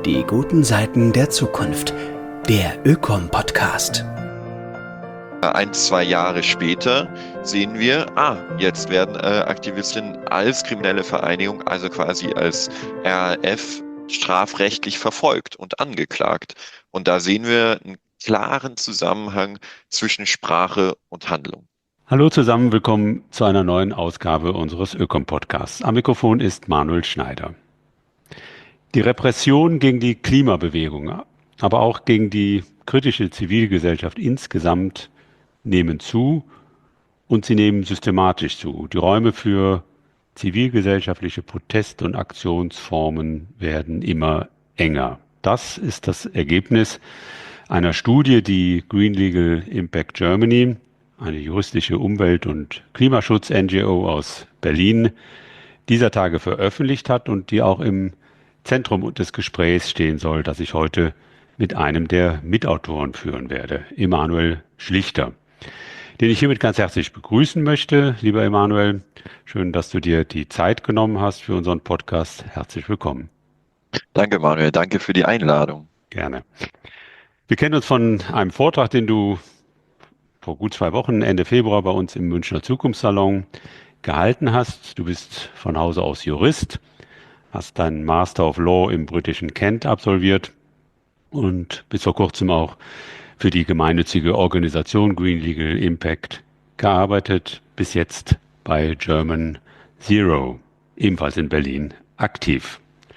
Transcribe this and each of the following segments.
Die guten Seiten der Zukunft. Der Ökom-Podcast. 1, 2 Jahre später sehen wir, jetzt werden Aktivistinnen als kriminelle Vereinigung, also quasi als RAF, strafrechtlich verfolgt und angeklagt. Und da sehen wir einen klaren Zusammenhang zwischen Sprache und Handlung. Hallo zusammen, willkommen zu einer neuen Ausgabe unseres Ökom-Podcasts. Am Mikrofon ist Manuel Schneider. Die Repression gegen die Klimabewegung, aber auch gegen die kritische Zivilgesellschaft insgesamt nehmen zu und sie nehmen systematisch zu. Die Räume für zivilgesellschaftliche Protest- und Aktionsformen werden immer enger. Das ist das Ergebnis einer Studie, die Green Legal Impact Germany, eine juristische Umwelt- und Klimaschutz-NGO aus Berlin, dieser Tage veröffentlicht hat und die auch im Zentrum des Gesprächs stehen soll, das ich heute mit einem der Mitautoren führen werde, Emanuel Schlichter, den ich hiermit ganz herzlich begrüßen möchte. Lieber Emanuel, schön, dass du dir die Zeit genommen hast für unseren Podcast. Herzlich willkommen. Danke, Manuel. Danke für die Einladung. Gerne. Wir kennen uns von einem Vortrag, den du vor gut 2 Wochen, Ende Februar, bei uns im Münchner Zukunftssalon gehalten hast. Du bist von Hause aus Jurist, hast deinen Master of Law im britischen Kent absolviert und bis vor kurzem auch für die gemeinnützige Organisation Green Legal Impact gearbeitet, bis jetzt bei German Zero, ebenfalls in Berlin, aktiv.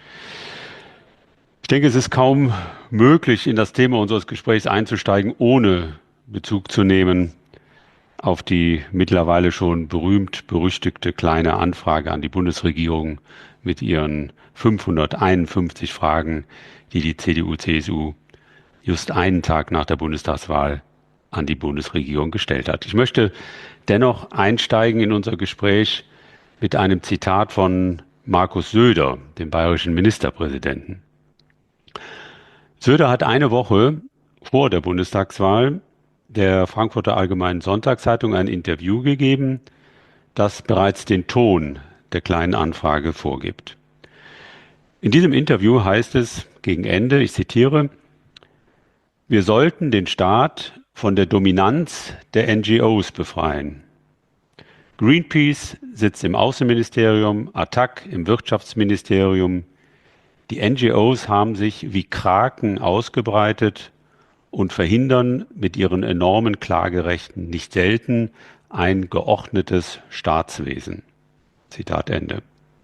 Ich denke, es ist kaum möglich, in das Thema unseres Gesprächs einzusteigen, ohne Bezug zu nehmen auf die mittlerweile schon berühmt-berüchtigte kleine Anfrage an die Bundesregierung mit ihren 551 Fragen, die die CDU/CSU just einen Tag nach der Bundestagswahl an die Bundesregierung gestellt hat. Ich möchte dennoch einsteigen in unser Gespräch mit einem Zitat von Markus Söder, dem bayerischen Ministerpräsidenten. Söder hat eine Woche vor der Bundestagswahl der Frankfurter Allgemeinen Sonntagszeitung ein Interview gegeben, das bereits den Ton der kleinen Anfrage vorgibt. In diesem Interview heißt es gegen Ende, ich zitiere: Wir sollten den Staat von der Dominanz der NGOs befreien. Greenpeace sitzt im Außenministerium, ATTAC im Wirtschaftsministerium. Die NGOs haben sich wie Kraken ausgebreitet und verhindern mit ihren enormen Klagerechten nicht selten ein geordnetes Staatswesen. Zitat Ende.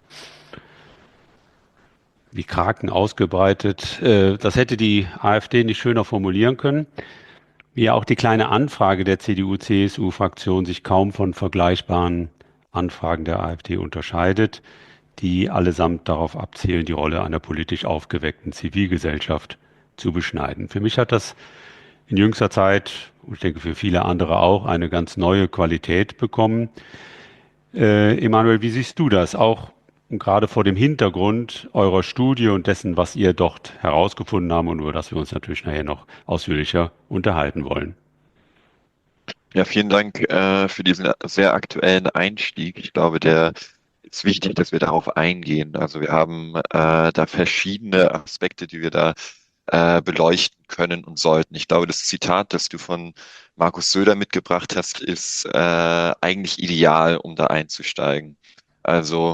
Wie Kraken ausgebreitet, das hätte die AfD nicht schöner formulieren können. Wie auch die kleine Anfrage der CDU/CSU-Fraktion sich kaum von vergleichbaren Anfragen der AfD unterscheidet, die allesamt darauf abzielen, die Rolle einer politisch aufgeweckten Zivilgesellschaft zu beschneiden. Für mich hat das in jüngster Zeit, und ich denke für viele andere auch, eine ganz neue Qualität bekommen. Emanuel, wie siehst du das? Auch und gerade vor dem Hintergrund eurer Studie und dessen, was ihr dort herausgefunden habt und über das wir uns natürlich nachher noch ausführlicher unterhalten wollen. Ja, vielen Dank für diesen sehr aktuellen Einstieg. Ich glaube, der ist wichtig, dass wir darauf eingehen. Also wir haben da verschiedene Aspekte, die wir da beleuchten können und sollten. Ich glaube, das Zitat, das du von Markus Söder mitgebracht hast, ist eigentlich ideal, um da einzusteigen. Also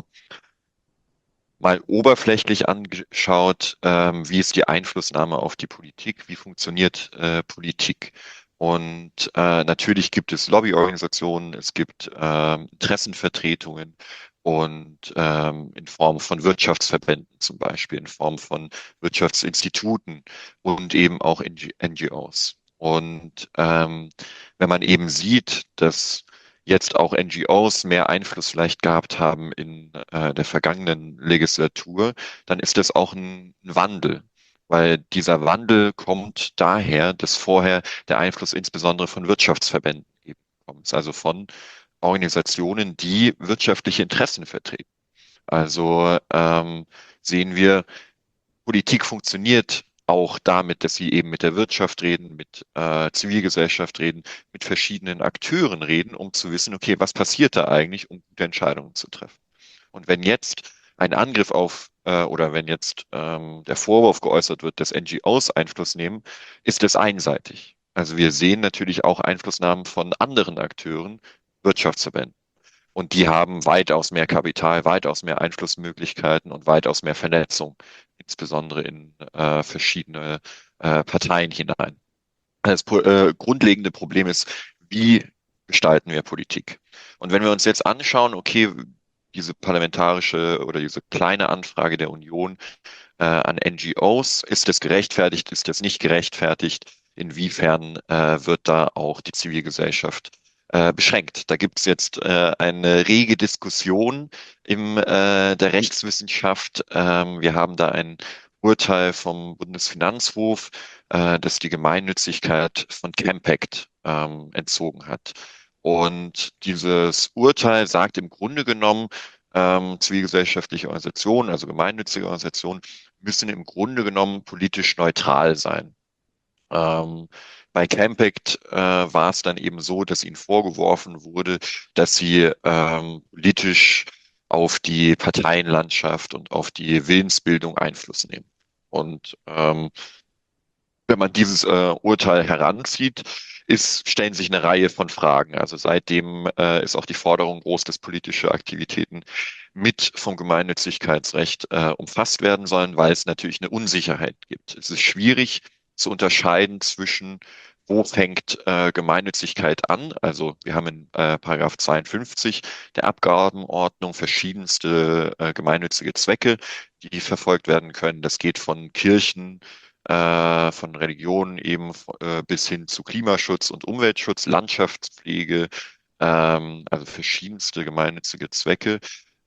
mal oberflächlich angeschaut, wie ist die Einflussnahme auf die Politik, wie funktioniert Politik. Und natürlich gibt es Lobbyorganisationen, es gibt Interessenvertretungen und in Form von Wirtschaftsverbänden zum Beispiel, in Form von Wirtschaftsinstituten und eben auch NGOs. Und wenn man eben sieht, dass jetzt auch NGOs mehr Einfluss vielleicht gehabt haben in der vergangenen Legislatur, dann ist das auch ein Wandel. Weil dieser Wandel kommt daher, dass vorher der Einfluss insbesondere von Wirtschaftsverbänden eben kommt, also von Organisationen, die wirtschaftliche Interessen vertreten. Also sehen wir, Politik funktioniert auch damit, dass sie eben mit der Wirtschaft reden, mit Zivilgesellschaft reden, mit verschiedenen Akteuren reden, um zu wissen, okay, was passiert da eigentlich, um gute Entscheidungen zu treffen. Und wenn jetzt ein Angriff auf oder wenn jetzt der Vorwurf geäußert wird, dass NGOs Einfluss nehmen, ist es einseitig. Also wir sehen natürlich auch Einflussnahmen von anderen Akteuren, Wirtschaftsverbänden. Und die haben weitaus mehr Kapital, weitaus mehr Einflussmöglichkeiten und weitaus mehr Vernetzung, insbesondere in verschiedene Parteien hinein. Das grundlegende Problem ist, wie gestalten wir Politik? Und wenn wir uns jetzt anschauen, okay, diese parlamentarische oder diese kleine Anfrage der Union an NGOs, ist das gerechtfertigt, ist das nicht gerechtfertigt? Inwiefern wird da auch die Zivilgesellschaft beschränkt? Da gibt es jetzt eine rege Diskussion der Rechtswissenschaft. Wir haben da ein Urteil vom Bundesfinanzhof, das die Gemeinnützigkeit von Campact entzogen hat. Und dieses Urteil sagt im Grunde genommen, zivilgesellschaftliche Organisationen, also gemeinnützige Organisationen, müssen im Grunde genommen politisch neutral sein. Bei Campact war es dann eben so, dass ihnen vorgeworfen wurde, dass sie politisch auf die Parteienlandschaft und auf die Willensbildung Einfluss nehmen. Und wenn man dieses Urteil heranzieht, stellen sich eine Reihe von Fragen. Also seitdem ist auch die Forderung groß, dass politische Aktivitäten mit vom Gemeinnützigkeitsrecht umfasst werden sollen, weil es natürlich eine Unsicherheit gibt. Es ist schwierig zu unterscheiden zwischen, wo fängt Gemeinnützigkeit an. Also wir haben in Paragraph 52 der Abgabenordnung verschiedenste gemeinnützige Zwecke, die verfolgt werden können. Das geht von Kirchen, von Religionen eben bis hin zu Klimaschutz und Umweltschutz, Landschaftspflege, also verschiedenste gemeinnützige Zwecke,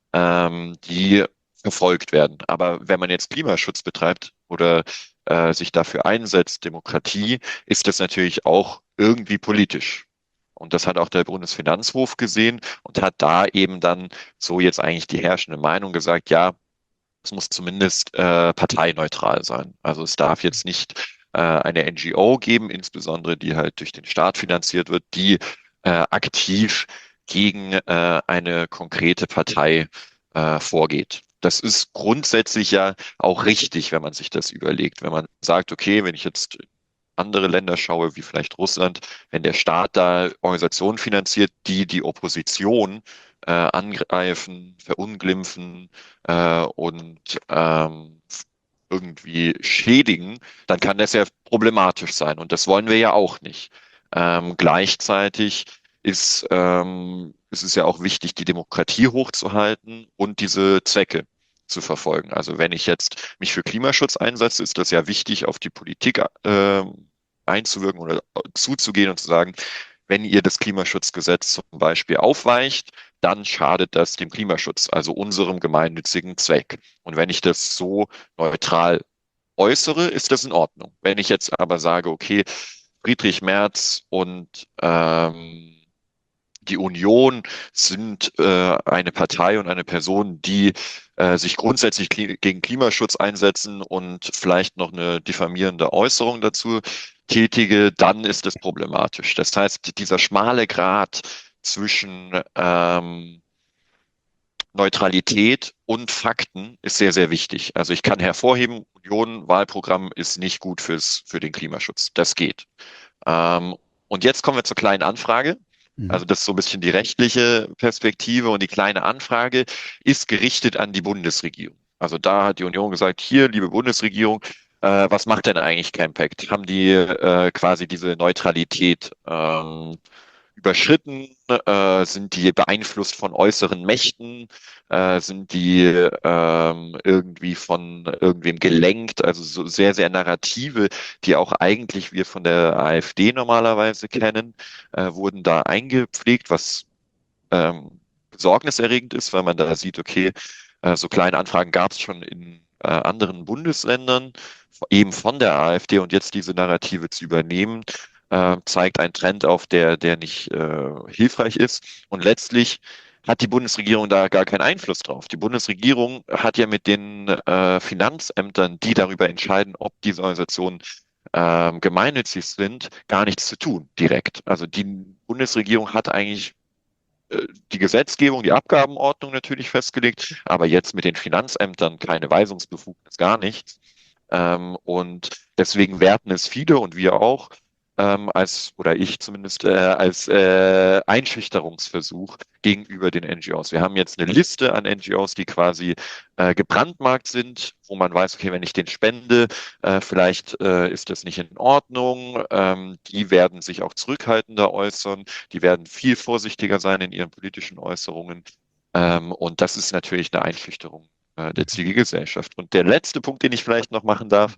die verfolgt werden. Aber wenn man jetzt Klimaschutz betreibt oder sich dafür einsetzt, Demokratie, ist das natürlich auch irgendwie politisch. Und das hat auch der Bundesfinanzhof gesehen und hat da eben dann so jetzt eigentlich die herrschende Meinung gesagt, ja, es muss zumindest parteineutral sein. Also es darf jetzt nicht eine NGO geben, insbesondere die halt durch den Staat finanziert wird, die aktiv gegen eine konkrete Partei vorgeht. Das ist grundsätzlich ja auch richtig, wenn man sich das überlegt. Wenn man sagt, okay, wenn ich jetzt andere Länder schaue, wie vielleicht Russland, wenn der Staat da Organisationen finanziert, die die Opposition angreifen, verunglimpfen und irgendwie schädigen, dann kann das ja problematisch sein. Und das wollen wir ja auch nicht. Gleichzeitig ist es ja auch wichtig, die Demokratie hochzuhalten und diese Zwecke zu verfolgen. Also wenn ich jetzt mich für Klimaschutz einsetze, ist das ja wichtig, auf die Politik einzuwirken oder zuzugehen und zu sagen, wenn ihr das Klimaschutzgesetz zum Beispiel aufweicht, dann schadet das dem Klimaschutz, also unserem gemeinnützigen Zweck. Und wenn ich das so neutral äußere, ist das in Ordnung. Wenn ich jetzt aber sage, okay, Friedrich Merz und die Union sind eine Partei und eine Person, die sich grundsätzlich gegen Klimaschutz einsetzen und vielleicht noch eine diffamierende Äußerung dazu tätige, dann ist es problematisch. Das heißt, dieser schmale Grat zwischen Neutralität und Fakten ist sehr, sehr wichtig. Also ich kann hervorheben, Union-Wahlprogramm ist nicht gut für den Klimaschutz. Das geht. Und jetzt kommen wir zur kleinen Anfrage. Also das ist so ein bisschen die rechtliche Perspektive und die kleine Anfrage ist gerichtet an die Bundesregierung. Also da hat die Union gesagt, hier, liebe Bundesregierung, was macht denn eigentlich Campact? Haben die quasi diese Neutralität überschritten? Sind die beeinflusst von äußeren Mächten? Sind die irgendwie von irgendwem gelenkt? Also so sehr, sehr Narrative, die auch eigentlich wir von der AfD normalerweise kennen, wurden da eingepflegt, was besorgniserregend ist, weil man da sieht, okay, so kleine Anfragen gab es schon in anderen Bundesländern, eben von der AfD und jetzt diese Narrative zu übernehmen, zeigt einen Trend auf, der nicht hilfreich ist. Und letztlich hat die Bundesregierung da gar keinen Einfluss drauf. Die Bundesregierung hat ja mit den Finanzämtern, die darüber entscheiden, ob diese Organisationen gemeinnützig sind, gar nichts zu tun direkt. Also die Bundesregierung hat eigentlich die Gesetzgebung, die Abgabenordnung natürlich festgelegt, aber jetzt mit den Finanzämtern keine Weisungsbefugnis, gar nichts. Und deswegen werten es viele und wir auch oder ich zumindest, als Einschüchterungsversuch gegenüber den NGOs. Wir haben jetzt eine Liste an NGOs, die quasi gebrandmarkt sind, wo man weiß, okay, wenn ich den spende, vielleicht ist das nicht in Ordnung. Die werden sich auch zurückhaltender äußern, die werden viel vorsichtiger sein in ihren politischen Äußerungen. Und das ist natürlich eine Einschüchterung der Zivilgesellschaft. Und der letzte Punkt, den ich vielleicht noch machen darf,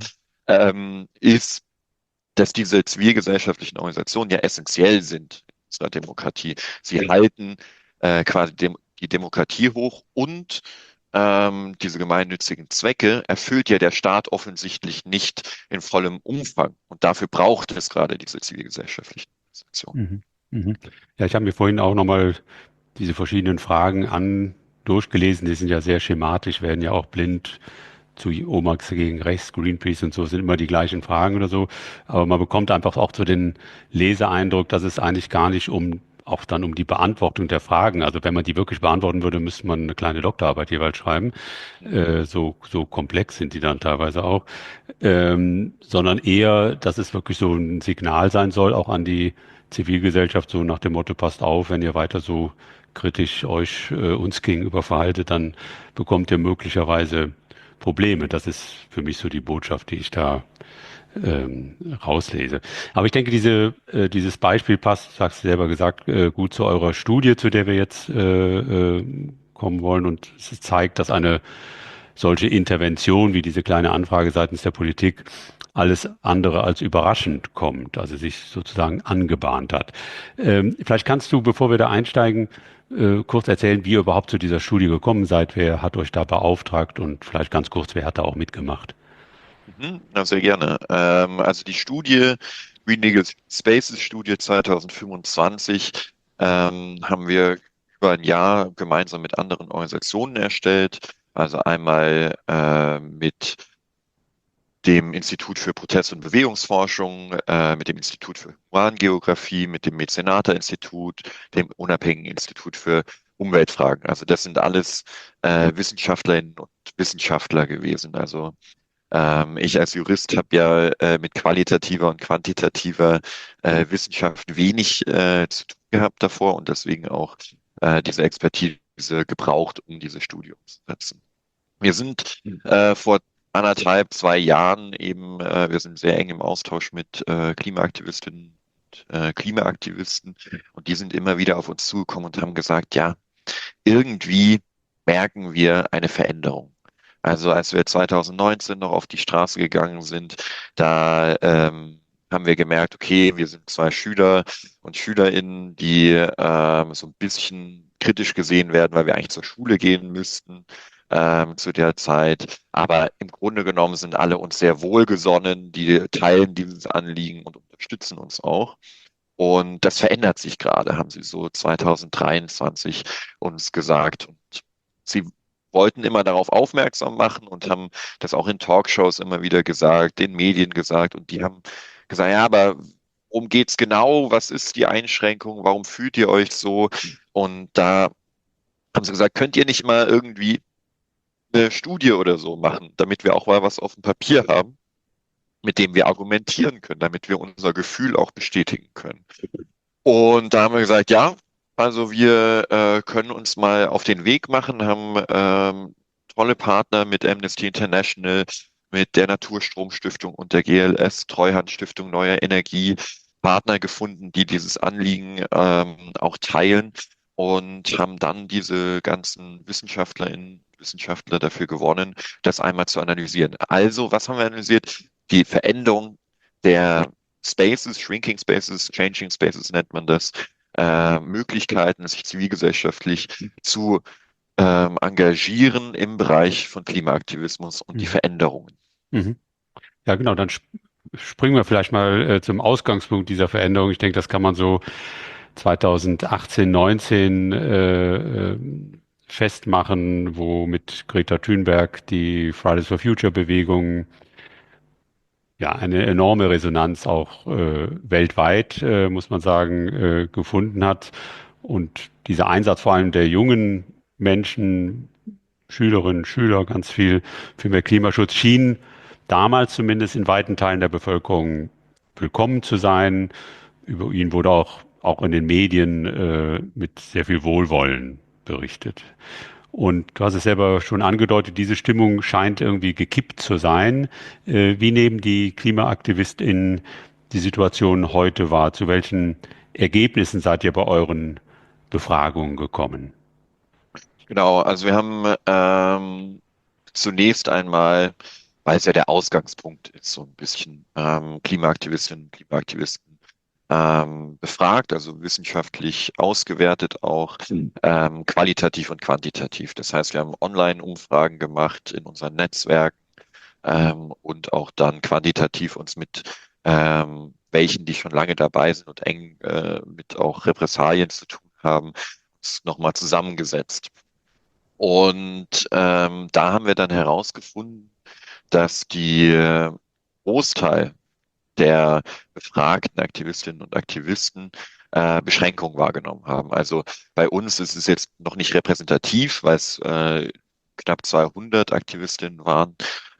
ist, dass diese zivilgesellschaftlichen Organisationen ja essentiell sind in unserer Demokratie. Sie halten quasi die Demokratie hoch und diese gemeinnützigen Zwecke erfüllt ja der Staat offensichtlich nicht in vollem Umfang. Und dafür braucht es gerade diese zivilgesellschaftlichen Organisationen. Mhm. Mhm. Ja, ich habe mir vorhin auch nochmal diese verschiedenen Fragen durchgelesen. Die sind ja sehr schematisch, werden ja auch blind zu Omax gegen rechts, Greenpeace und so sind immer die gleichen Fragen oder so. Aber man bekommt einfach auch so den Leseeindruck, dass es eigentlich gar nicht auch dann um die Beantwortung der Fragen. Also wenn man die wirklich beantworten würde, müsste man eine kleine Doktorarbeit jeweils schreiben. So komplex sind die dann teilweise auch. Sondern eher, dass es wirklich so ein Signal sein soll, auch an die Zivilgesellschaft, so nach dem Motto, passt auf, wenn ihr weiter so kritisch euch uns gegenüber verhaltet, dann bekommt ihr möglicherweise Probleme. Das ist für mich so die Botschaft, die ich da rauslese. Aber ich denke, dieses Beispiel passt, sagst du selber gesagt, gut zu eurer Studie, zu der wir jetzt kommen wollen. Und es zeigt, dass eine solche Intervention wie diese kleine Anfrage seitens der Politik alles andere als überraschend kommt, also sich sozusagen angebahnt hat. Vielleicht kannst du, bevor wir da einsteigen, kurz erzählen, wie ihr überhaupt zu dieser Studie gekommen seid. Wer hat euch da beauftragt und vielleicht ganz kurz, wer hat da auch mitgemacht? Ja, sehr gerne. Also die Studie, Green Legal Spaces Studie 2025, haben wir über ein Jahr gemeinsam mit anderen Organisationen erstellt. Also einmal mit dem Institut für Protest- und Bewegungsforschung, mit dem Institut für Humangeografie, mit dem Mäzenata-Institut, dem Unabhängigen Institut für Umweltfragen. Also das sind alles Wissenschaftlerinnen und Wissenschaftler gewesen. Also ich als Jurist habe ja mit qualitativer und quantitativer Wissenschaft wenig zu tun gehabt davor und deswegen auch diese Expertise gebraucht, um diese Studie umzusetzen. Wir sind vor 2 Jahren eben, wir sind sehr eng im Austausch mit Klimaaktivistinnen und Klimaaktivisten und die sind immer wieder auf uns zugekommen und haben gesagt, ja, irgendwie merken wir eine Veränderung. Also als wir 2019 noch auf die Straße gegangen sind, da haben wir gemerkt, okay, wir sind zwei Schüler und SchülerInnen, die so ein bisschen kritisch gesehen werden, weil wir eigentlich zur Schule gehen müssten zu der Zeit. Aber im Grunde genommen sind alle uns sehr wohlgesonnen, die teilen dieses Anliegen und unterstützen uns auch. Und das verändert sich gerade, haben sie so 2023 uns gesagt. Und sie wollten immer darauf aufmerksam machen und haben das auch in Talkshows immer wieder gesagt, den Medien gesagt. Und die haben gesagt, ja, aber worum geht's genau? Was ist die Einschränkung? Warum fühlt ihr euch so? Und da haben sie gesagt, könnt ihr nicht mal irgendwie eine Studie oder so machen, damit wir auch mal was auf dem Papier haben, mit dem wir argumentieren können, damit wir unser Gefühl auch bestätigen können. Und da haben wir gesagt, ja, also wir können uns mal auf den Weg machen, haben tolle Partner mit Amnesty International, mit der Naturstromstiftung und der GLS Treuhand Stiftung Neuer Energie Partner gefunden, die dieses Anliegen auch teilen und haben dann diese ganzen WissenschaftlerInnen, Wissenschaftler dafür gewonnen, das einmal zu analysieren. Also, was haben wir analysiert? Die Veränderung der Spaces, Shrinking Spaces, Changing Spaces nennt man das, Möglichkeiten, sich zivilgesellschaftlich zu engagieren im Bereich von Klimaaktivismus und die Veränderungen. Mhm. Ja, genau, dann springen wir vielleicht mal zum Ausgangspunkt dieser Veränderung. Ich denke, das kann man so 2018, 19 festmachen, wo mit Greta Thunberg die Fridays for Future Bewegung ja eine enorme Resonanz auch weltweit, muss man sagen, gefunden hat. Und dieser Einsatz vor allem der jungen Menschen, Schülerinnen, Schüler, ganz viel für mehr Klimaschutz schien damals zumindest in weiten Teilen der Bevölkerung willkommen zu sein. Über ihn wurde auch in den Medien mit sehr viel Wohlwollen berichtet. Und du hast es selber schon angedeutet, diese Stimmung scheint irgendwie gekippt zu sein. Wie nehmen die KlimaaktivistInnen die Situation heute wahr? Zu welchen Ergebnissen seid ihr bei euren Befragungen gekommen? Genau, also wir haben zunächst einmal, weil es ja der Ausgangspunkt ist, so ein bisschen Klimaaktivistinnen und Klimaaktivisten befragt, also wissenschaftlich ausgewertet auch, qualitativ und quantitativ. Das heißt, wir haben Online-Umfragen gemacht in unseren Netzwerken und auch dann quantitativ uns mit welchen, die schon lange dabei sind und eng mit auch Repressalien zu tun haben, nochmal zusammengesetzt. Und da haben wir dann herausgefunden, dass die Großteil der befragten Aktivistinnen und Aktivisten Beschränkungen wahrgenommen haben. Also bei uns ist es jetzt noch nicht repräsentativ, weil es knapp 200 Aktivistinnen waren,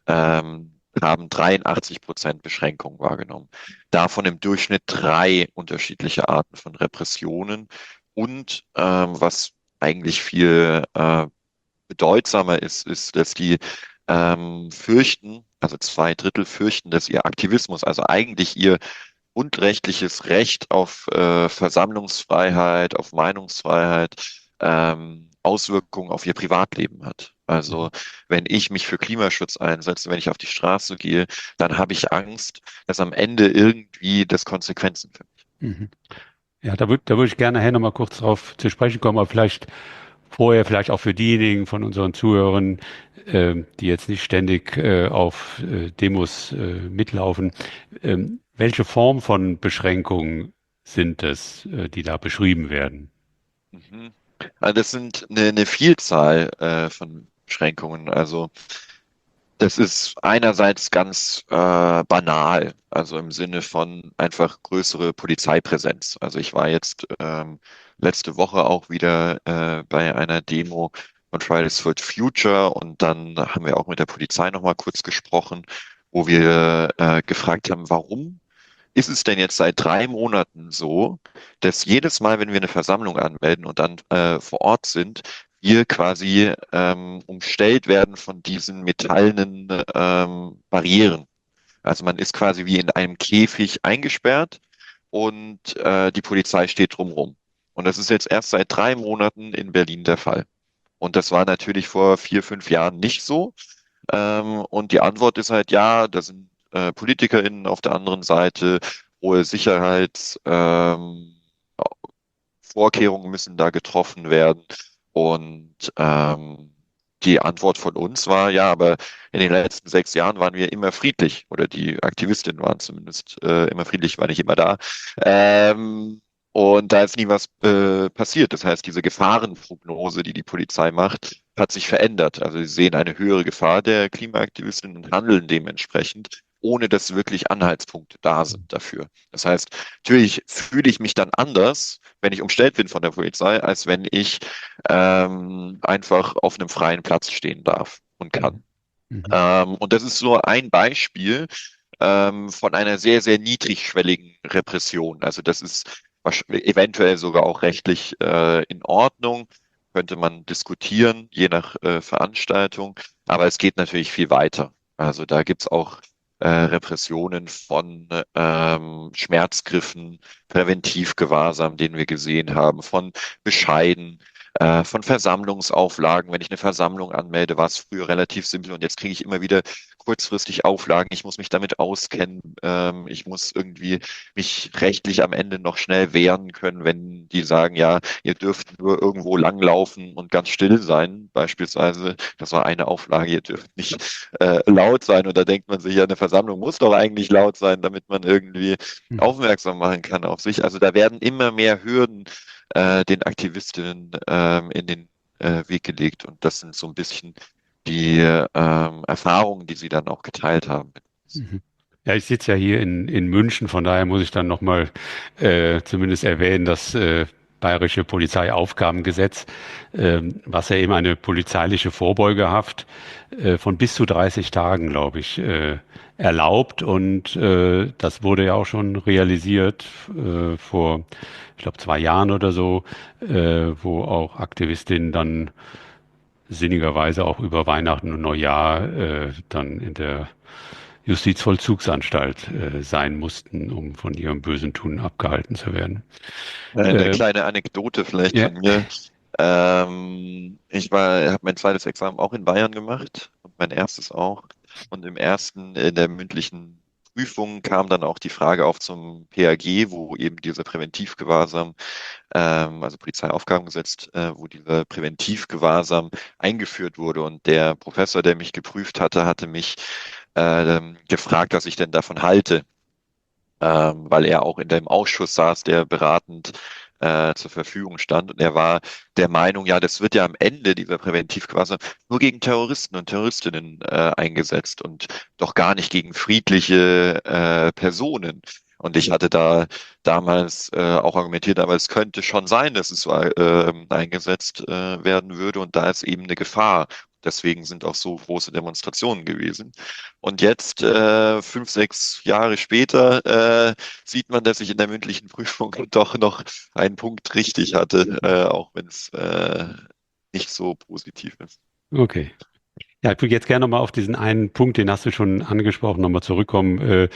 haben 83% Beschränkungen wahrgenommen. Davon im Durchschnitt 3 unterschiedliche Arten von Repressionen und was eigentlich viel bedeutsamer ist, dass die fürchten, also 2/3 fürchten, dass ihr Aktivismus, also eigentlich ihr grundrechtliches Recht auf Versammlungsfreiheit, auf Meinungsfreiheit, Auswirkungen auf ihr Privatleben hat. Also wenn ich mich für Klimaschutz einsetze, wenn ich auf die Straße gehe, dann habe ich Angst, dass am Ende irgendwie das Konsequenzen für mich. Mhm. Ja, da würd ich gerne nachher nochmal kurz drauf zu sprechen kommen, aber vielleicht vorher, vielleicht auch für diejenigen von unseren Zuhörern, die jetzt nicht ständig auf Demos mitlaufen. Welche Form von Beschränkungen sind es, die da beschrieben werden? Mhm. Also das sind eine Vielzahl von Beschränkungen. Also das ist einerseits ganz banal, also im Sinne von einfach größere Polizeipräsenz. Also ich war jetzt letzte Woche auch wieder bei einer Demo von Fridays for Future und dann haben wir auch mit der Polizei nochmal kurz gesprochen, wo wir gefragt haben, warum ist es denn jetzt seit 3 Monaten so, dass jedes Mal, wenn wir eine Versammlung anmelden und dann vor Ort sind, wir quasi umstellt werden von diesen metallenen Barrieren. Also man ist quasi wie in einem Käfig eingesperrt und die Polizei steht drumherum. Und das ist jetzt erst seit 3 Monaten in Berlin der Fall. Und das war natürlich vor 4, 5 Jahren nicht so. Und die Antwort ist halt, ja, da sind PolitikerInnen auf der anderen Seite, hohe Sicherheitsvorkehrungen müssen da getroffen werden. Und die Antwort von uns war, ja, aber in den letzten 6 Jahren waren wir immer friedlich, oder die Aktivistinnen waren zumindest immer friedlich, war nicht immer da. Und da ist nie was passiert. Das heißt, diese Gefahrenprognose, die die Polizei macht, hat sich verändert. Also sie sehen eine höhere Gefahr der Klimaaktivistinnen und handeln dementsprechend, ohne dass wirklich Anhaltspunkte da sind dafür. Das heißt, natürlich fühle ich mich dann anders, wenn ich umstellt bin von der Polizei, als wenn ich einfach auf einem freien Platz stehen darf und kann. Mhm. Und das ist so ein Beispiel von einer sehr, sehr niedrigschwelligen Repression. Also das ist eventuell sogar auch rechtlich in Ordnung, könnte man diskutieren, je nach Veranstaltung. Aber es geht natürlich viel weiter. Also da gibt's auch Repressionen von Schmerzgriffen, Präventivgewahrsam, den wir gesehen haben, von Bescheiden, von Versammlungsauflagen. Wenn ich eine Versammlung anmelde, war es früher relativ simpel und jetzt kriege ich immer wieder kurzfristig Auflagen. Ich muss mich damit auskennen. Ich muss irgendwie mich rechtlich am Ende noch schnell wehren können, wenn die sagen, ja, ihr dürft nur irgendwo langlaufen und ganz still sein. Beispielsweise, das war eine Auflage, ihr dürft nicht laut sein. Und da denkt man sich, ja, eine Versammlung muss doch eigentlich laut sein, damit man irgendwie aufmerksam machen kann auf sich. Also da werden immer mehr Hürden den Aktivistinnen in den Weg gelegt. Und das sind so ein bisschen die Erfahrungen, die sie dann auch geteilt haben. Mhm. Ja, ich sitze ja hier in München, von daher muss ich dann nochmal zumindest erwähnen, dass Bayerische Polizeiaufgabengesetz, was ja eben eine polizeiliche Vorbeugehaft von bis zu 30 Tagen, glaube ich, erlaubt. Und das wurde ja auch schon realisiert vor, ich glaube, 2 Jahren oder so, wo auch Aktivistinnen dann sinnigerweise auch über Weihnachten und Neujahr dann in der Justizvollzugsanstalt sein mussten, um von ihrem bösen Tun abgehalten zu werden. Eine Äh, kleine Anekdote vielleicht ja, von mir. Habe mein zweites Examen auch in Bayern gemacht und mein erstes auch. Und im ersten, in der mündlichen Prüfung kam dann auch die Frage auf zum PAG, wo eben dieser Präventivgewahrsam, also Polizeiaufgabengesetz, wo dieser Präventivgewahrsam eingeführt wurde. Und der Professor, der mich geprüft hatte, hatte mich gefragt, was ich denn davon halte, weil er auch in dem Ausschuss saß, der beratend zur Verfügung stand. Und er war der Meinung, ja, das wird ja am Ende dieser Präventivgewahrsam nur gegen Terroristen und Terroristinnen eingesetzt und doch gar nicht gegen friedliche Personen. Und ich hatte da damals auch argumentiert, aber es könnte schon sein, dass es so eingesetzt werden würde. Und da ist eben eine Gefahr. Deswegen sind auch so große Demonstrationen gewesen. Und jetzt, 5, 6 Jahre später, sieht man, dass ich in der mündlichen Prüfung doch noch einen Punkt richtig hatte, auch wenn es nicht so positiv ist. okay. Ja, ich würde jetzt gerne nochmal auf diesen einen Punkt, den hast du schon angesprochen, nochmal zurückkommen.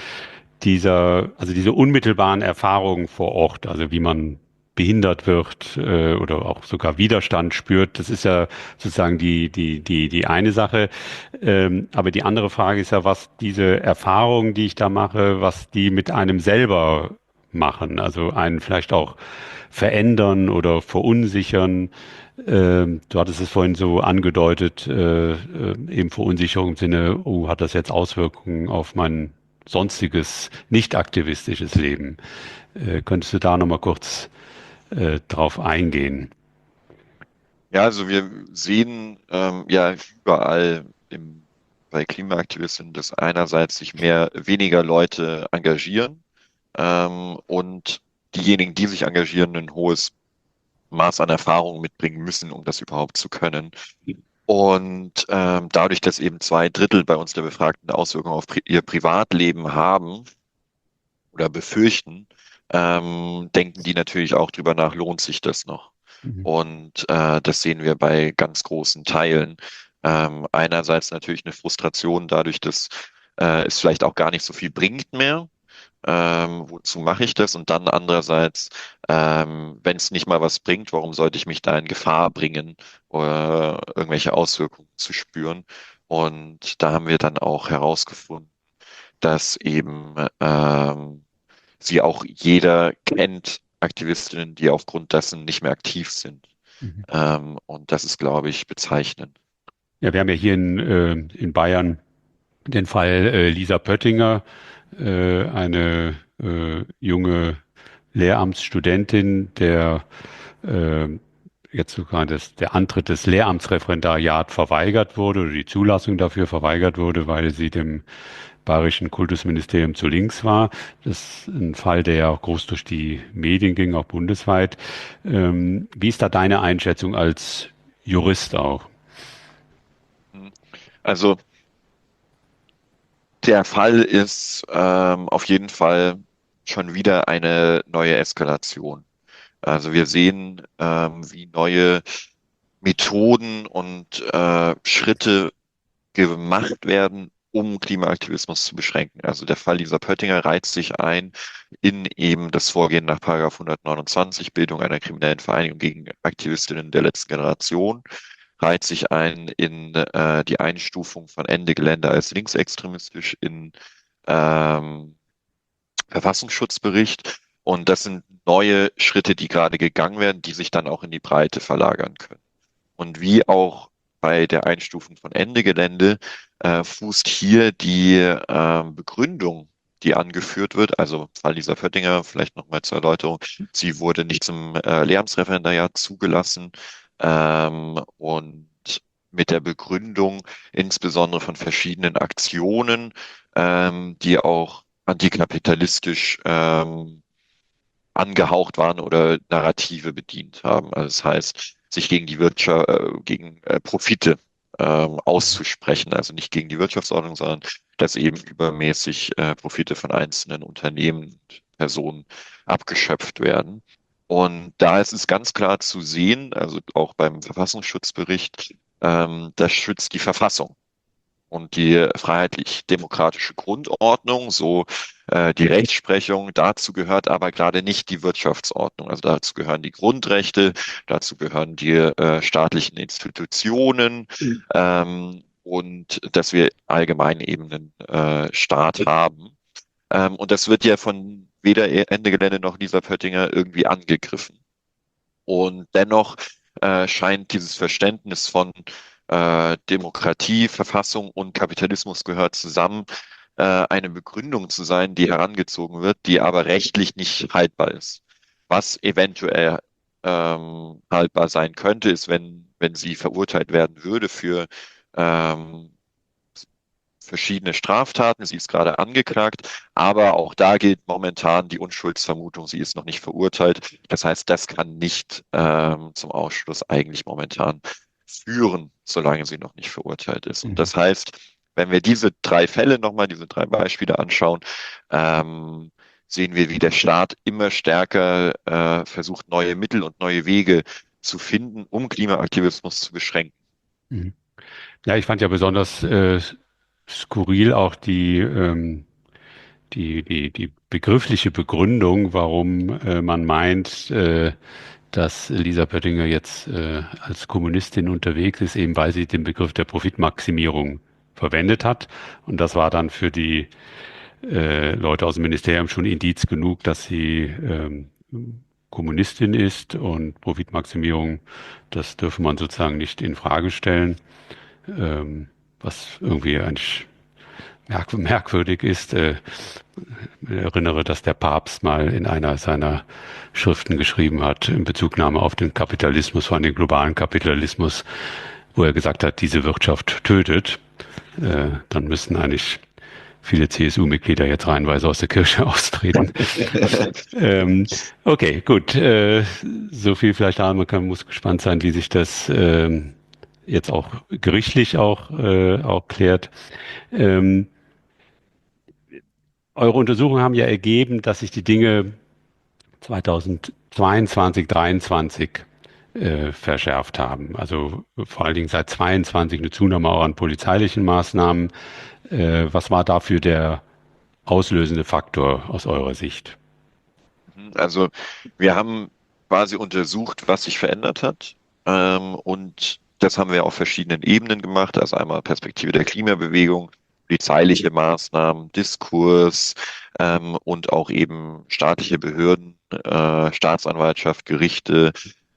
Also diese unmittelbaren Erfahrungen vor Ort, also wie man behindert wird oder auch sogar Widerstand spürt, das ist ja sozusagen die eine Sache. Aber die andere Frage ist ja, was diese Erfahrungen, die ich da mache, was die mit einem selber machen, also einen vielleicht auch verändern oder verunsichern. Du hattest es vorhin so angedeutet, eben Verunsicherung im Sinne, oh, hat das jetzt Auswirkungen auf mein sonstiges nicht aktivistisches Leben? Könntest du da nochmal kurz drauf eingehen? Ja, also wir sehen ja überall bei Klimaaktivisten, dass einerseits sich weniger Leute engagieren und diejenigen, die sich engagieren, ein hohes Maß an Erfahrung mitbringen müssen, um das überhaupt zu können. Und dadurch, dass eben 2/3 bei uns der Befragten Auswirkungen auf ihr Privatleben haben oder befürchten, denken die natürlich auch drüber nach, lohnt sich das noch? Mhm. Und das sehen wir bei ganz großen Teilen. Einerseits natürlich eine Frustration dadurch, dass es vielleicht auch gar nicht so viel bringt mehr. Wozu mache ich das? Und dann andererseits, wenn es nicht mal was bringt, warum sollte ich mich da in Gefahr bringen oder irgendwelche Auswirkungen zu spüren? Und da haben wir dann auch herausgefunden, dass eben sie auch jeder kennt, Aktivistinnen, die aufgrund dessen nicht mehr aktiv sind. Mhm. Und das ist, glaube ich, bezeichnend. Ja, wir haben ja hier in Bayern den Fall Lisa Pöttinger, eine junge Lehramtsstudentin, der äh, jetzt sogar der Antritt des Lehramtsreferendariat verweigert wurde oder die Zulassung dafür verweigert wurde, weil sie dem Bayerischen Kultusministerium zu links war. Das ist ein Fall, der ja auch groß durch die Medien ging, auch bundesweit. Wie ist da deine Einschätzung als Jurist auch? Also der Fall ist auf jeden Fall schon wieder eine neue Eskalation. Also wir sehen, wie neue Methoden und Schritte gemacht werden, um Klimaaktivismus zu beschränken. Also der Fall dieser Pöttinger reiht sich ein in eben das Vorgehen nach Paragraph 129, Bildung einer kriminellen Vereinigung gegen Aktivistinnen der letzten Generation, reiht sich ein in die Einstufung von Ende Gelände als linksextremistisch in ähm, Verfassungsschutzbericht. Und das sind neue Schritte, die gerade gegangen werden, die sich dann auch in die Breite verlagern können. Und wie auch bei der Einstufung von Ende Gelände fußt hier die Begründung, die angeführt wird, also Fall Lisa Pöttinger, vielleicht nochmal zur Erläuterung, sie wurde nicht zum Lehramtsreferendariat zugelassen und mit der Begründung insbesondere von verschiedenen Aktionen, die auch antikapitalistisch angehaucht waren oder Narrative bedient haben. Also das heißt, sich gegen die Wirtschaft, gegen Profite auszusprechen, also nicht gegen die Wirtschaftsordnung, sondern dass eben übermäßig Profite von einzelnen Unternehmen und Personen abgeschöpft werden. Und da ist es ganz klar zu sehen, also auch beim Verfassungsschutzbericht, das schützt die Verfassung und die freiheitlich-demokratische Grundordnung, so die Rechtsprechung. Dazu gehört aber gerade nicht die Wirtschaftsordnung. Also dazu gehören die Grundrechte, dazu gehören die staatlichen Institutionen und dass wir allgemein eben einen Staat haben. Und das wird ja von weder Ende Gelände noch Lisa Pöttinger irgendwie angegriffen. Und dennoch scheint dieses Verständnis von Demokratie, Verfassung und Kapitalismus gehört zusammen, eine Begründung zu sein, die herangezogen wird, die aber rechtlich nicht haltbar ist. Was eventuell haltbar sein könnte, ist, wenn sie verurteilt werden würde für ähm, verschiedene Straftaten. Sie ist gerade angeklagt, aber auch da gilt momentan die Unschuldsvermutung. Sie ist noch nicht verurteilt. Das heißt, das kann nicht zum Ausschluss eigentlich momentan führen, solange sie noch nicht verurteilt ist. Und das heißt, wenn wir diese drei Fälle nochmal, diese drei Beispiele anschauen, sehen wir, wie der Staat immer stärker versucht, neue Mittel und neue Wege zu finden, um Klimaaktivismus zu beschränken. Ja, ich fand ja besonders skurril auch die begriffliche Begründung, warum man meint, dass Lisa Pöttinger jetzt als Kommunistin unterwegs ist, eben weil sie den Begriff der Profitmaximierung verwendet hat. Und das war dann für die Leute aus dem Ministerium schon Indiz genug, dass sie Kommunistin ist, und Profitmaximierung, das dürfe man sozusagen nicht in Frage stellen, was irgendwie eigentlich merkwürdig ist. Ich erinnere, dass der Papst mal in einer seiner Schriften geschrieben hat, in Bezugnahme auf den Kapitalismus, vor allem den globalen Kapitalismus, wo er gesagt hat, diese Wirtschaft tötet. Dann müssten eigentlich viele CSU-Mitglieder jetzt reihenweise aus der Kirche austreten. Okay, gut. So viel vielleicht da. Man muss gespannt sein, wie sich das jetzt auch gerichtlich auch klärt. Eure Untersuchungen haben ja ergeben, dass sich die Dinge 2022, 2023 verschärft haben. Also vor allen Dingen seit 22 eine Zunahme auch an polizeilichen Maßnahmen. Was war dafür der auslösende Faktor aus eurer Sicht? Also wir haben quasi untersucht, was sich verändert hat. Und das haben wir auf verschiedenen Ebenen gemacht. Also einmal Perspektive der Klimabewegung, polizeiliche Maßnahmen, Diskurs und auch eben staatliche Behörden, Staatsanwaltschaft, Gerichte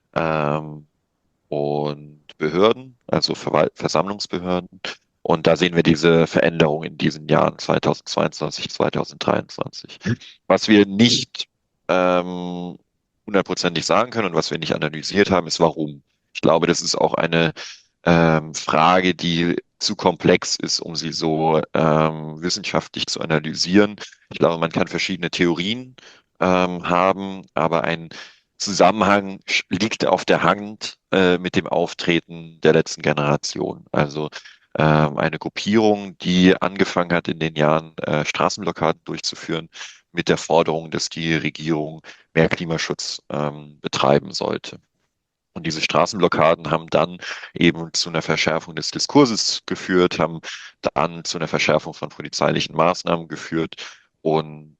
und Behörden, also Versammlungsbehörden. Und da sehen wir diese Veränderung in diesen Jahren 2022, 2023. Was wir nicht hundertprozentig sagen können und was wir nicht analysiert haben, ist warum. Ich glaube, das ist auch eine Frage, die zu komplex ist, um sie so wissenschaftlich zu analysieren. Ich glaube, man kann verschiedene Theorien haben, aber ein Zusammenhang liegt auf der Hand mit dem Auftreten der letzten Generation. Also eine Gruppierung, die angefangen hat, in den Jahren Straßenblockaden durchzuführen, mit der Forderung, dass die Regierung mehr Klimaschutz betreiben sollte. Und diese Straßenblockaden haben dann eben zu einer Verschärfung des Diskurses geführt, haben dann zu einer Verschärfung von polizeilichen Maßnahmen geführt. Und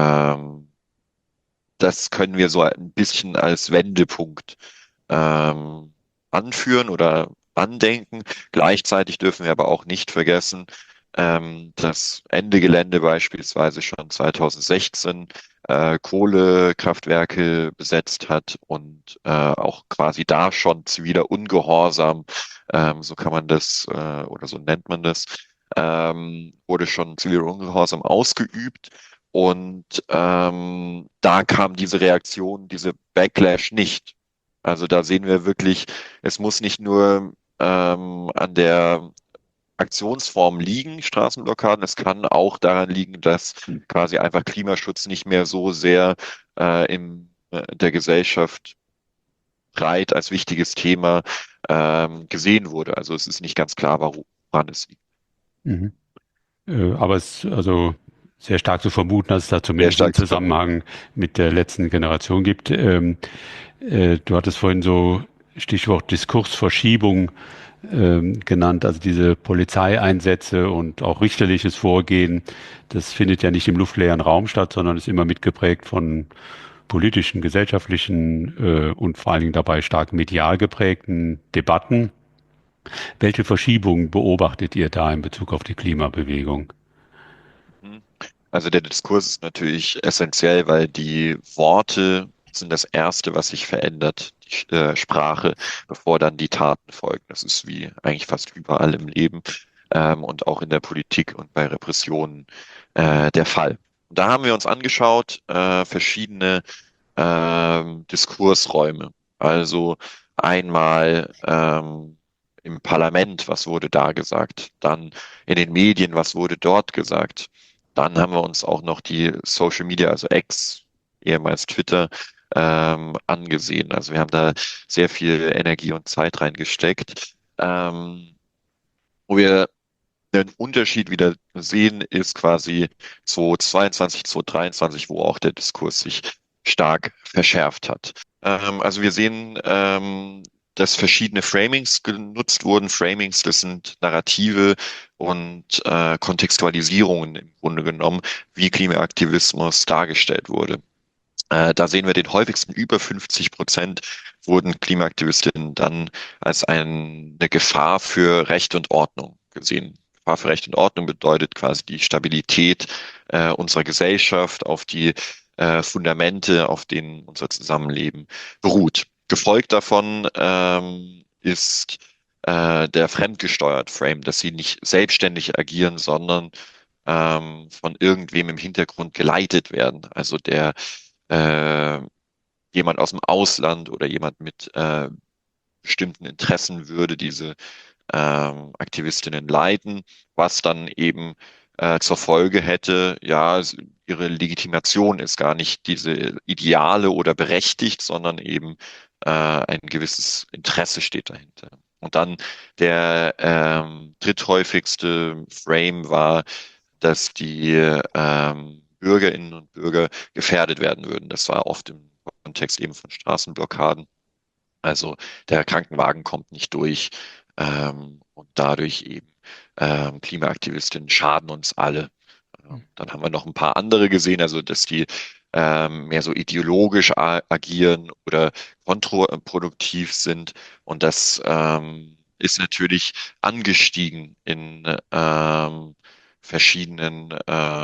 das können wir so ein bisschen als Wendepunkt anführen oder andenken. Gleichzeitig dürfen wir aber auch nicht vergessen, dass Ende Gelände beispielsweise schon 2016 Kohlekraftwerke besetzt hat und auch quasi da schon ziviler Ungehorsam, so kann man das oder so nennt man das, wurde schon ziviler Ungehorsam ausgeübt. Und da kam diese Reaktion, diese Backlash nicht. Also da sehen wir wirklich, es muss nicht nur an der Aktionsform liegen, Straßenblockaden. Es kann auch daran liegen, dass quasi einfach Klimaschutz nicht mehr so sehr im der Gesellschaft breit als wichtiges Thema gesehen wurde. Also es ist nicht ganz klar, woran es liegt. Mhm. Aber es ist also sehr stark zu vermuten, dass es da Sehr zumindest einen stark zu vermuten. Zusammenhang mit der letzten Generation gibt. Du hattest vorhin so Stichwort Diskursverschiebung genannt, also diese Polizeieinsätze und auch richterliches Vorgehen. Das findet ja nicht im luftleeren Raum statt, sondern ist immer mitgeprägt von politischen, gesellschaftlichen und vor allen Dingen dabei stark medial geprägten Debatten. Welche Verschiebungen beobachtet ihr da in Bezug auf die Klimabewegung? Mhm. Also der Diskurs ist natürlich essentiell, weil die Worte sind das Erste, was sich verändert, die Sprache, bevor dann die Taten folgen. Das ist wie eigentlich fast überall im Leben und auch in der Politik und bei Repressionen der Fall. Und da haben wir uns angeschaut, verschiedene Diskursräume. Also einmal im Parlament, was wurde da gesagt? Dann in den Medien, was wurde dort gesagt? Dann haben wir uns auch noch die Social Media, also X, ehemals Twitter, angesehen. Also wir haben da sehr viel Energie und Zeit reingesteckt. Wo wir einen Unterschied wieder sehen, ist quasi 2022, 2023, wo auch der Diskurs sich stark verschärft hat. Also wir sehen, dass verschiedene Framings genutzt wurden. Framings, das sind Narrative und Kontextualisierungen im Grunde genommen, wie Klimaaktivismus dargestellt wurde. Da sehen wir den häufigsten, über 50% wurden Klimaaktivistinnen dann als eine Gefahr für Recht und Ordnung gesehen. Gefahr für Recht und Ordnung bedeutet quasi die Stabilität unserer Gesellschaft auf die Fundamente, auf denen unser Zusammenleben beruht. Gefolgt davon ist der fremdgesteuert Frame, dass sie nicht selbstständig agieren, sondern von irgendwem im Hintergrund geleitet werden. Also der äh, jemand aus dem Ausland oder jemand mit bestimmten Interessen würde diese Aktivistinnen leiten, was dann eben zur Folge hätte, ja, ihre Legitimation ist gar nicht diese Ideale oder berechtigt, sondern eben ein gewisses Interesse steht dahinter. Und dann der dritthäufigste Frame war, dass die Bürgerinnen und Bürger gefährdet werden würden. Das war oft im Kontext eben von Straßenblockaden. Also der Krankenwagen kommt nicht durch und dadurch eben Klimaaktivistinnen schaden uns alle. Dann haben wir noch ein paar andere gesehen, also dass die mehr so ideologisch agieren oder kontraproduktiv sind. Und das ist natürlich angestiegen in verschiedenen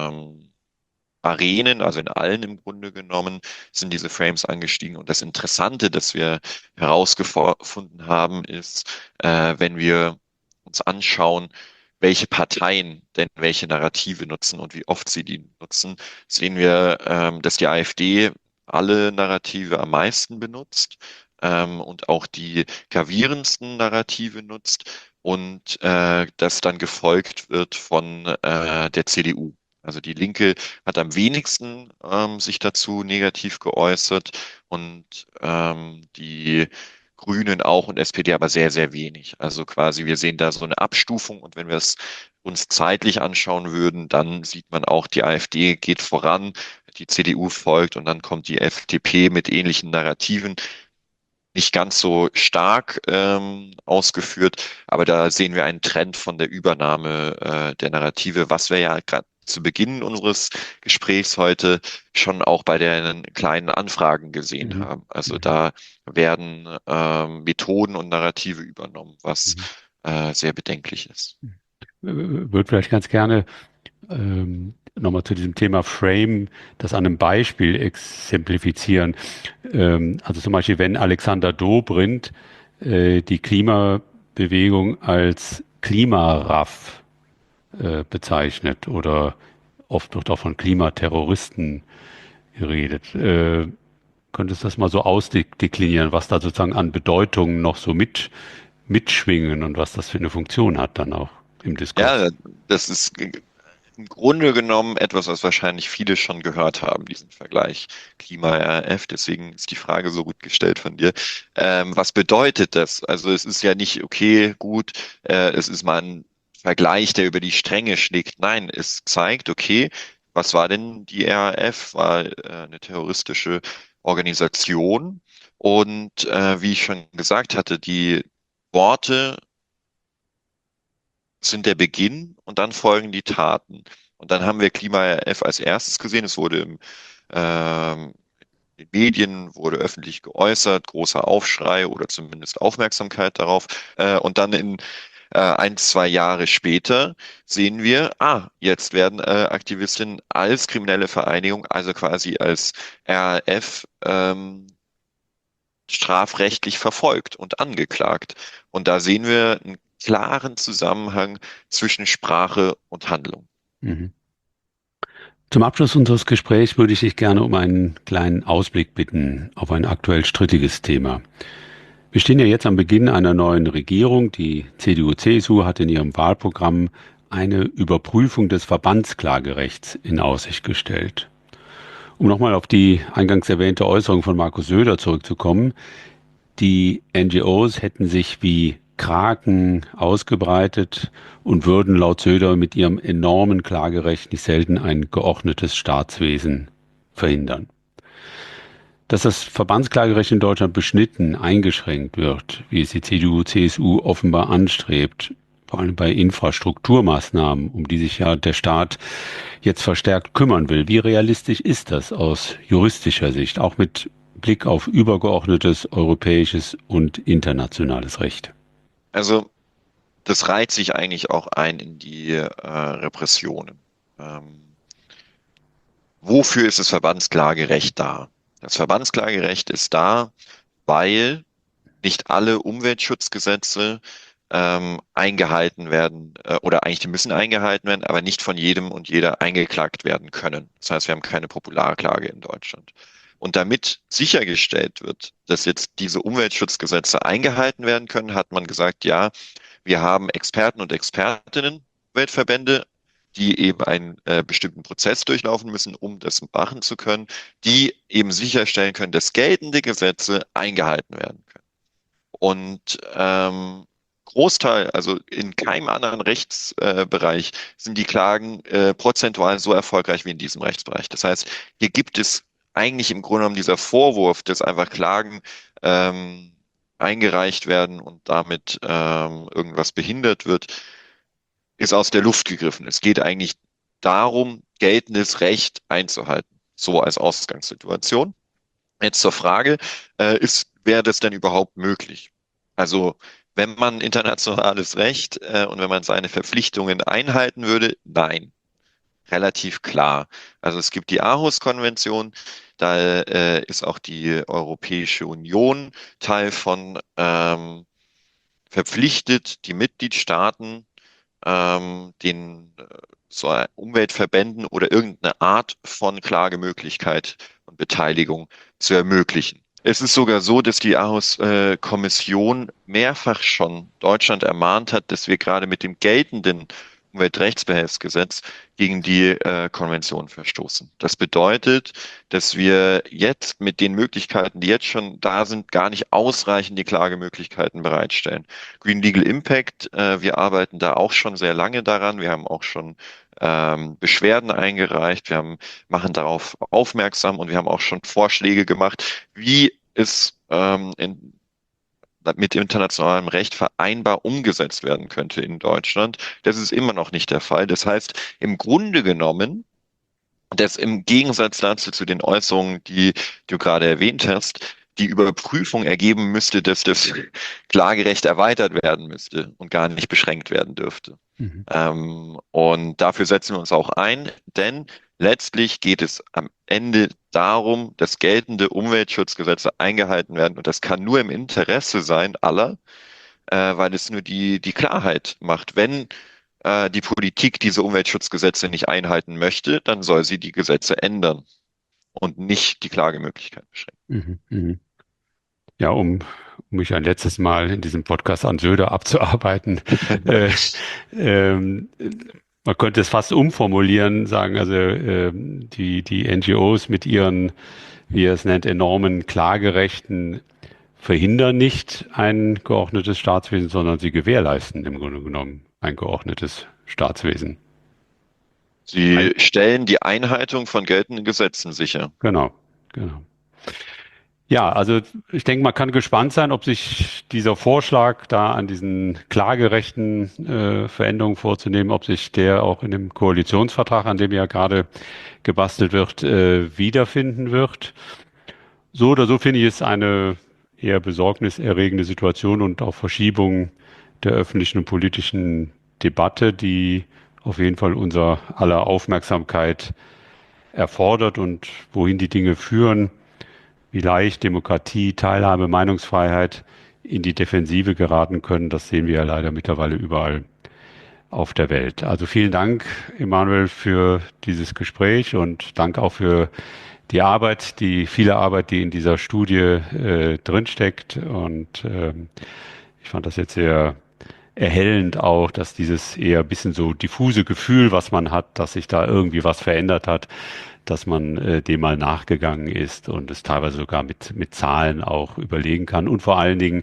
Arenen, also in allen im Grunde genommen, sind diese Frames angestiegen. Und das Interessante, das wir herausgefunden haben, ist, wenn wir uns anschauen, welche Parteien denn welche Narrative nutzen und wie oft sie die nutzen, sehen wir, dass die AfD alle Narrative am meisten benutzt und auch die gravierendsten Narrative nutzt und das dann gefolgt wird von der CDU. Also die Linke hat am wenigsten sich dazu negativ geäußert und die Grünen auch und SPD aber sehr, sehr wenig. Also quasi wir sehen da so eine Abstufung und wenn wir es uns zeitlich anschauen würden, dann sieht man auch, die AfD geht voran, die CDU folgt und dann kommt die FDP mit ähnlichen Narrativen. Nicht ganz so stark ausgeführt, aber da sehen wir einen Trend von der Übernahme der Narrative, was wir ja gerade zu Beginn unseres Gesprächs heute schon auch bei den kleinen Anfragen gesehen Mhm. haben. Also Mhm. da werden Methoden und Narrative übernommen, was Mhm. sehr bedenklich ist. Würde vielleicht ganz gerne nochmal zu diesem Thema Frame das an einem Beispiel exemplifizieren. Also zum Beispiel, wenn Alexander Dobrindt die Klimabewegung als Klimaraff bezeichnet oder oft wird auch von Klimaterroristen geredet. Könntest du das mal so ausdeklinieren, was da sozusagen an Bedeutungen noch so mitschwingen und was das für eine Funktion hat dann auch im Diskurs? Ja, das ist im Grunde genommen etwas, was wahrscheinlich viele schon gehört haben, diesen Vergleich Klima-RAF. Deswegen ist die Frage so gut gestellt von dir. Was bedeutet das? Also es ist ja nicht, okay, gut, es ist mal ein Vergleich, der über die Stränge schlägt. Nein, es zeigt, okay, was war denn die RAF? War eine terroristische Organisation. Und wie ich schon gesagt hatte, die Worte sind der Beginn und dann folgen die Taten. Und dann haben wir Klima-RF als erstes gesehen. Es wurde in den Medien, wurde öffentlich geäußert, großer Aufschrei oder zumindest Aufmerksamkeit darauf. Und dann in 1, 2 Jahre später sehen wir, jetzt werden Aktivistinnen als kriminelle Vereinigung, also quasi als RAF, strafrechtlich verfolgt und angeklagt. Und da sehen wir einen klaren Zusammenhang zwischen Sprache und Handlung. Mhm. Zum Abschluss unseres Gesprächs würde ich dich gerne um einen kleinen Ausblick bitten auf ein aktuell strittiges Thema. Wir stehen ja jetzt am Beginn einer neuen Regierung. Die CDU/CSU hat in ihrem Wahlprogramm eine Überprüfung des Verbandsklagerechts in Aussicht gestellt. Um nochmal auf die eingangs erwähnte Äußerung von Markus Söder zurückzukommen, die NGOs hätten sich wie Kraken ausgebreitet und würden laut Söder mit ihrem enormen Klagerecht nicht selten ein geordnetes Staatswesen verhindern. Dass das Verbandsklagerecht in Deutschland beschnitten, eingeschränkt wird, wie es die CDU/CSU offenbar anstrebt, vor allem bei Infrastrukturmaßnahmen, um die sich ja der Staat jetzt verstärkt kümmern will. Wie realistisch ist das aus juristischer Sicht, auch mit Blick auf übergeordnetes europäisches und internationales Recht? Also das reiht sich eigentlich auch ein in die Repressionen. Wofür ist das Verbandsklagerecht da? Das Verbandsklagerecht ist da, weil nicht alle Umweltschutzgesetze eingehalten werden oder eigentlich die müssen eingehalten werden, aber nicht von jedem und jeder eingeklagt werden können. Das heißt, wir haben keine Popularklage in Deutschland. Und damit sichergestellt wird, dass jetzt diese Umweltschutzgesetze eingehalten werden können, hat man gesagt, ja, wir haben Experten und Expertinnen, Weltverbände, die eben einen bestimmten Prozess durchlaufen müssen, um das machen zu können, die eben sicherstellen können, dass geltende Gesetze eingehalten werden können. Und Großteil, also in keinem anderen Rechtsbereich sind die Klagen prozentual so erfolgreich wie in diesem Rechtsbereich. Das heißt, hier gibt es eigentlich im Grunde genommen dieser Vorwurf, dass einfach Klagen eingereicht werden und damit irgendwas behindert wird, ist aus der Luft gegriffen. Es geht eigentlich darum, geltendes Recht einzuhalten. So als Ausgangssituation. Jetzt zur Frage, wäre das denn überhaupt möglich? Also wenn man internationales Recht und wenn man seine Verpflichtungen einhalten würde, nein, relativ klar. Also es gibt die Aarhus-Konvention, da ist auch die Europäische Union Teil von verpflichtet, die Mitgliedstaaten den so Umweltverbänden oder irgendeine Art von Klagemöglichkeit und Beteiligung zu ermöglichen. Es ist sogar so, dass die Aarhus-Kommission mehrfach schon Deutschland ermahnt hat, dass wir gerade mit dem geltenden Umweltrechtsbehelfsgesetz gegen die Konvention verstoßen. Das bedeutet, dass wir jetzt mit den Möglichkeiten, die jetzt schon da sind, gar nicht ausreichend die Klagemöglichkeiten bereitstellen. Green Legal Impact, wir arbeiten da auch schon sehr lange daran. Wir haben auch schon Beschwerden eingereicht. Machen darauf aufmerksam und wir haben auch schon Vorschläge gemacht, wie es mit internationalem Recht vereinbar umgesetzt werden könnte in Deutschland. Das ist immer noch nicht der Fall. Das heißt, im Grunde genommen, dass im Gegensatz dazu zu den Äußerungen, die du gerade erwähnt hast, die Überprüfung ergeben müsste, dass das Klagerecht erweitert werden müsste und gar nicht beschränkt werden dürfte. Und dafür setzen wir uns auch ein, denn letztlich geht es am Ende darum, dass geltende Umweltschutzgesetze eingehalten werden. Und das kann nur im Interesse sein aller, weil es nur die Klarheit macht. Wenn die Politik diese Umweltschutzgesetze nicht einhalten möchte, dann soll sie die Gesetze ändern und nicht die Klagemöglichkeit beschränken. Ja, um mich ein letztes Mal in diesem Podcast an Söder abzuarbeiten. Man könnte es fast umformulieren, sagen, also die NGOs mit ihren, wie er es nennt, enormen Klagerechten verhindern nicht ein geordnetes Staatswesen, sondern sie gewährleisten im Grunde genommen ein geordnetes Staatswesen. Sie stellen die Einhaltung von geltenden Gesetzen sicher. Genau, genau. Ja, also ich denke, man kann gespannt sein, ob sich dieser Vorschlag, da an diesen klagerechten Veränderungen vorzunehmen, ob sich der auch in dem Koalitionsvertrag, an dem ja gerade gebastelt wird, wiederfinden wird. So oder so finde ich es eine eher besorgniserregende Situation und auch Verschiebung der öffentlichen und politischen Debatte, die auf jeden Fall unser aller Aufmerksamkeit erfordert und wohin die Dinge führen, wie leicht Demokratie, Teilhabe, Meinungsfreiheit in die Defensive geraten können. Das sehen wir ja leider mittlerweile überall auf der Welt. Also vielen Dank, Emanuel, für dieses Gespräch und Dank auch für die Arbeit, die viele Arbeit, die in dieser Studie drinsteckt. Und ich fand das jetzt sehr erhellend auch, dass dieses eher ein bisschen so diffuse Gefühl, was man hat, dass sich da irgendwie was verändert hat, dass man dem mal nachgegangen ist und es teilweise sogar mit Zahlen auch überlegen kann und vor allen Dingen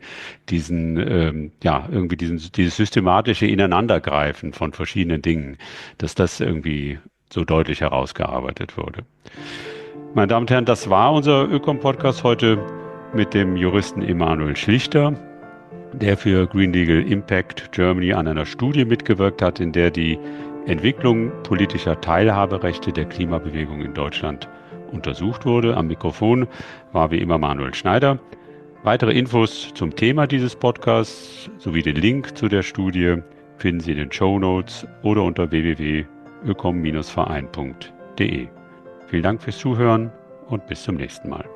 dieses systematische Ineinandergreifen von verschiedenen Dingen, dass das irgendwie so deutlich herausgearbeitet wurde. Meine Damen und Herren, das war unser Ökom-Podcast heute mit dem Juristen Emanuel Schlichter, der für Green Legal Impact Germany an einer Studie mitgewirkt hat, in der die Entwicklung politischer Teilhaberechte der Klimabewegung in Deutschland untersucht wurde. Am Mikrofon war wie immer Manuel Schneider. Weitere Infos zum Thema dieses Podcasts sowie den Link zu der Studie finden Sie in den Shownotes oder unter www.ökom-verein.de. Vielen Dank fürs Zuhören und bis zum nächsten Mal.